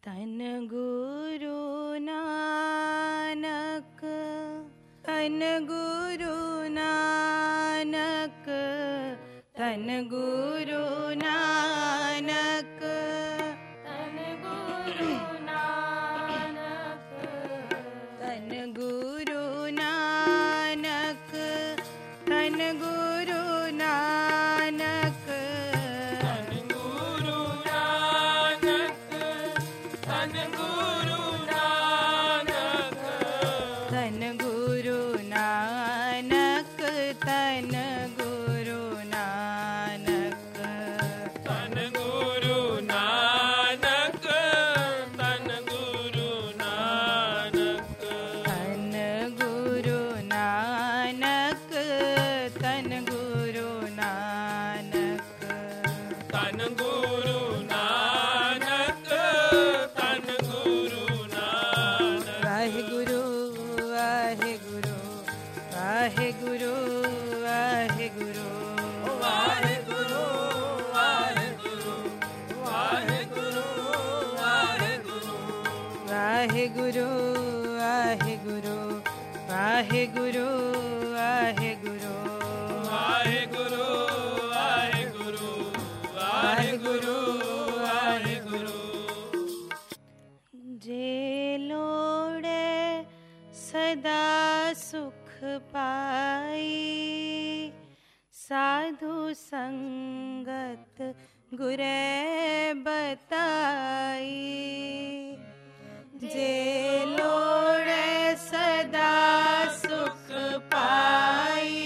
तन गुरु नानक, तन गुरु नानक, तन गुरु नानक, तन गुरु नानक, तन गुरु नानक, तन गुरु नानक, तन गुरु नानक, तन गुरु नानक, तन गुरु नानक, तन गुरु नानक, तन गुरु नानक, तन गुरु नानक, तन गुरु नानक, तन गुरु नानक, तन गुरु नानक, तन गुरु नानक। वाहिगुरु वाहिगुरु वाहिगुरु वाहिगुरु वाहिगुरु वाहिगुरु वाहिगुरु वाहिगुरु वाहिगुरु वाहिगुरु वाहिगुरु वाहिगुरु वाहिगुरु वाहिगुरु वाहिगुरु। जे लोड़े सदा सुख पाई, साधु संगत गुरे बताई। जे लोड़े सदा सुख पाई,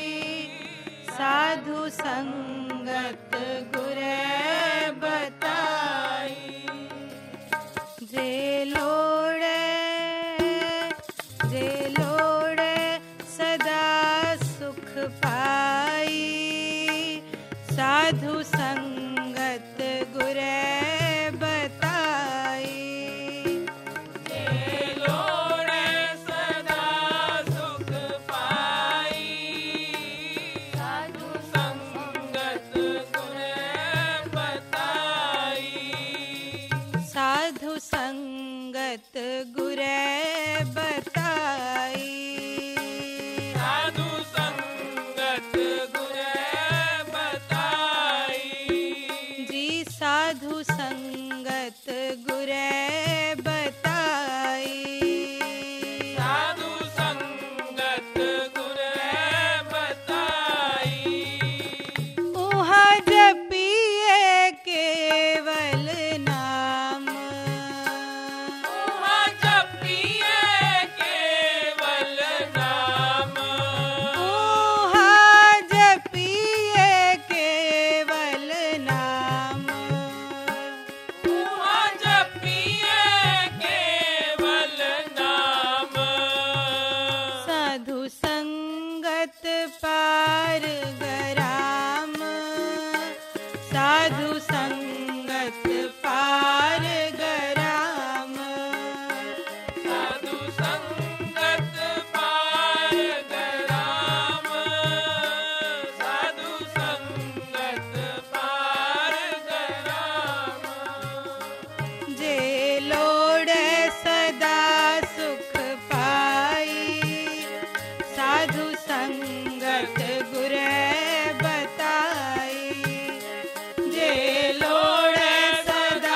साधु संगत गुरे बताई। जे लोड़े सदा सुख पाई, साधु संगत गुरे बताई। जे लोड़े सदा सुख पाई, साधु संगत गुरे बताई। साधु संगत गुरे बताई। साधु संगत गुरे बताई। जी साधु संगत गुरे बताई। साधु संगत गुरे बताई। उहा जपिए केवल नाम, उहा जपिए केवल नाम, उहा जपिए केवल नाम, उहा जपिए केवल नाम। साधु संगत पार गराम, साधु संगत पार गराम, साधु संगत पार गराम, साधु संगत पार गराम। जे लोड़े सदा सुख पाई, साधु संगत गुरे बताई। जे लोड़े सदा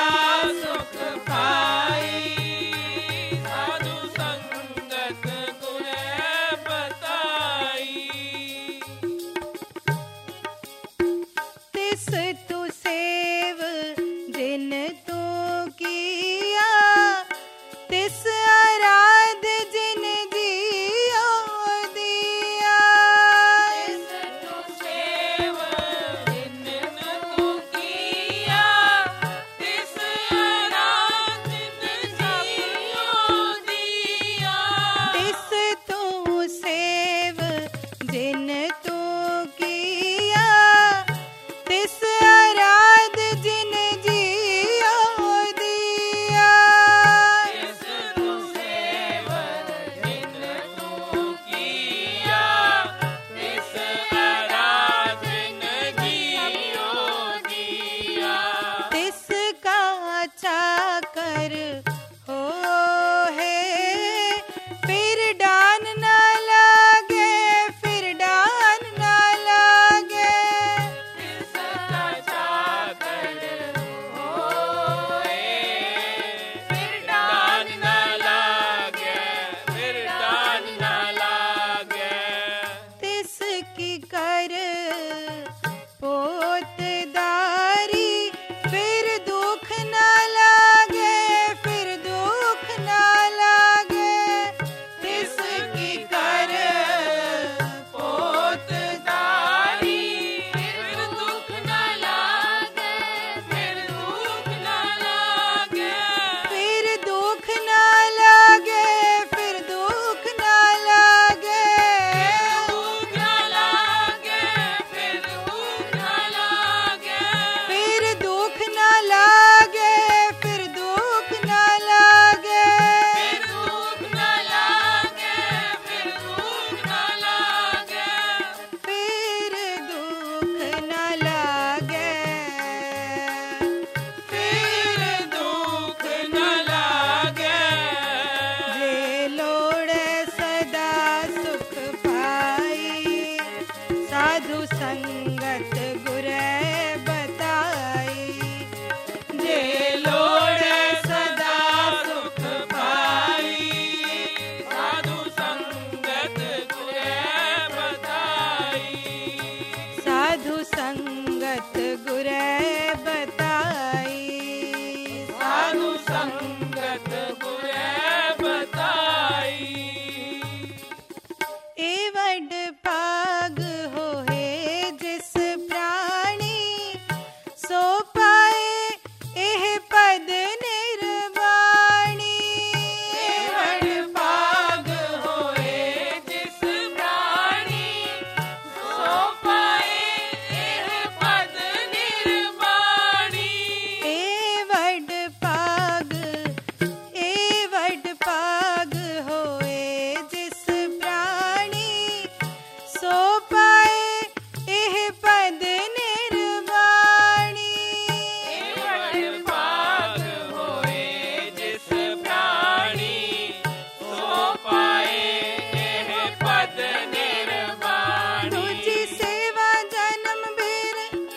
चाकर हो है, फिर डान ना लागे, फिर डान ना लागे। जिसका चाकर होए, फिर डान न लागे, फिर डान न लागे। तिसकी कर पोतदारी, फिर दुख ना लागे, फिर दुख ना लागे। तिसकी कर पोतदारी, फिर दुख न लागे, फिर दुख न लागे। फिर दुख ना लागे, फिर दुख ना लागे। दुख न लागे, फिर दुख न लागे। फिर दुख ना लागे, फिर दुख ना लागे। फिर दुख न लागे, फिर दुख न लागे। फिर दुख ना लागे। फिर दुख न लागे। जे लोड़े सदा सुख पाई, साधु संगत गुरे बताई। जे लोड़े सदा सुख पाई, साधु संगत गुरे बताई। साधु संगत गुरे बताई। साधु संगत गुरे बताई। एवड पाग होए जिस प्राणी, सो पाए एह पद निर्वाणी। एवड पाग होए जिस प्राणी, सो पाए एह पद निर्वाणी। एवड पाग होए जिस प्राणी, सो पाए एह पद निर्वाणी। एवड पाग होए जिस प्राणी, सो पाए एह पद निर्वाणी। दूजी सेवा जन्म भीर,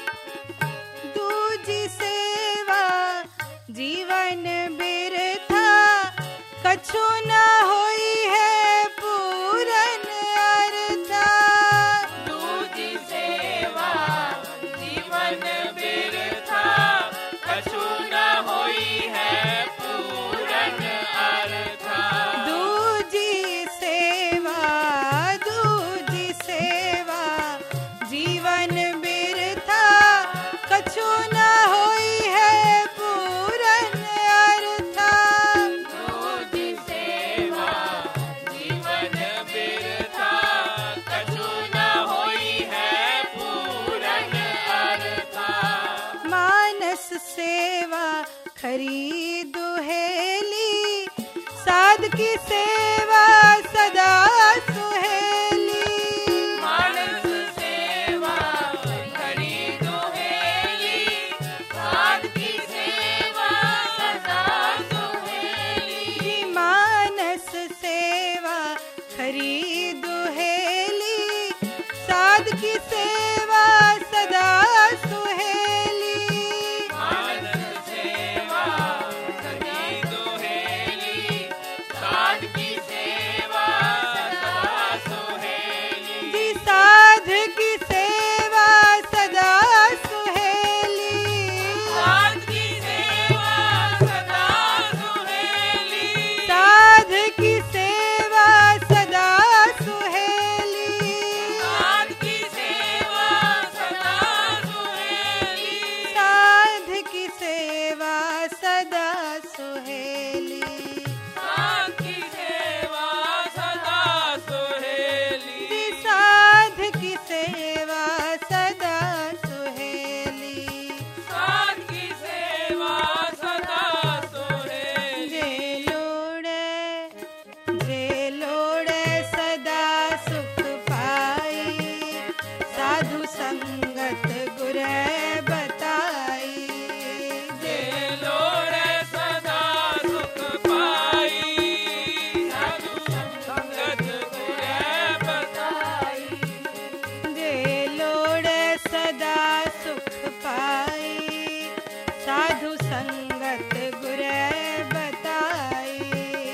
दूजी सेवा जीवन बिरथा। कछु न होई है पूरन अर्था। दूजी सेवा जीवन बिरथा, कछु न होई है पूरन अर्था। दूजी सेवा जीवन बिरथा। कछु न होई है पूरन अर्था। दूजी सेवा जीवन बिरथा, कछु न होई है पूरन अर्था। मानस सेवा खरी दुहेली, साध की सेवा सदा सुहेली। मानस सेवा खरी दुहेली, साध की सेवा सदा सुहेली। मानस सेवा खरी दुहेली, साध की सेवा सदा सुहेली। मानस सेवा खरी दुहेली, साध की सेवा संगत गुरै बताई।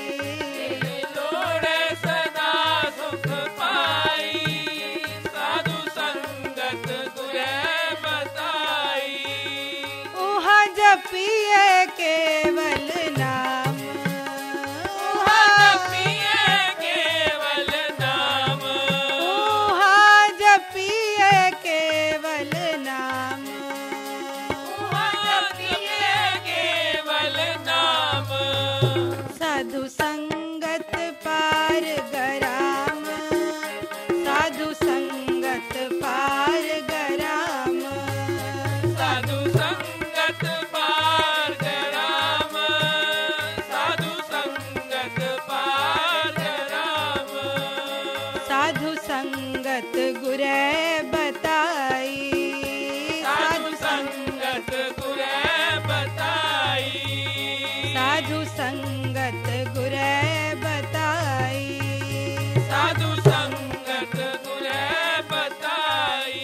लोड़े सदा सुख पाई, साधु संगत गुरै बताई। उहा जपिए केवल नाम, उहा जपिए केवल नाम, उहा जपिए केवल नाम। उहा जपिए केवल नाम। साधु संगत पार गराम, साधु संगत पार गराम। साधु संगत पार गराम, साधु संगत पार गराम। साधु संगत गुरै बताई। साधु संगत गुरै बताई। साधु संगत गुरै बताई। साधु संगत गुरै बताई।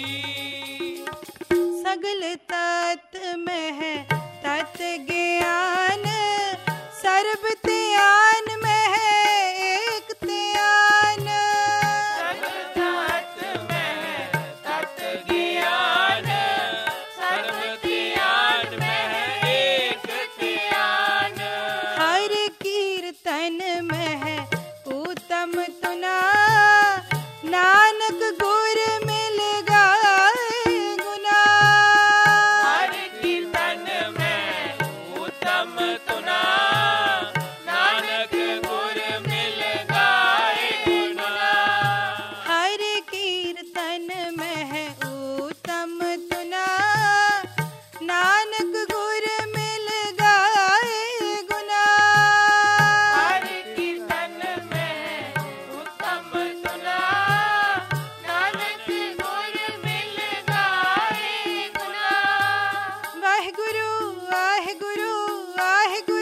सगल तत् में है तत् ज्ञान, सर्ब त्यान में है एक त्यान। तत् में है तत् ज्ञान, सर्व ज्ञान में है एक ज्ञान। हर कीर्तन में है उत्तम तुना, नानक गुर मिल गाए गुना। हर कीर्तन में उत्तम तुना, नानक गुर मिल गाए गुना। हर कीर्तन में है उत्तम तुना, नानक गुर मिल गाए गुना। हर कीर्तन में उत्तम तुना, नानक गुर मिल गाए गुना। वाहिगुरु वाहिगुरु वाहिगुरु।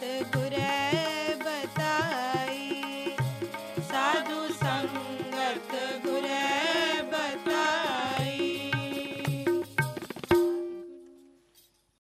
गुर